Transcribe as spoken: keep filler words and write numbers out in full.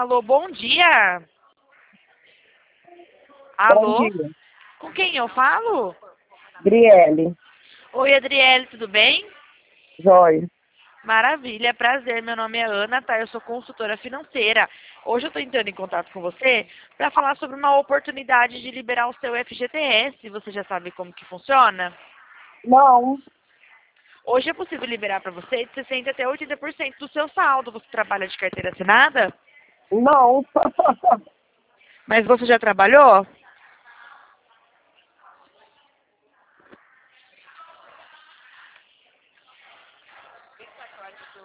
Alô, bom dia. Bom Alô, dia, com quem eu falo? Brielle, Oi, Adriele, tudo bem? Jóia. Maravilha, prazer. Meu nome é Ana, tá? Eu sou consultora financeira. Hoje eu estou entrando em contato com você para falar sobre uma oportunidade de liberar o seu F G T S. Você já sabe como que funciona? Não, Hoje é possível liberar para você de sessenta até oitenta por cento do seu saldo. Você trabalha de carteira assinada? não, Mas você já trabalhou?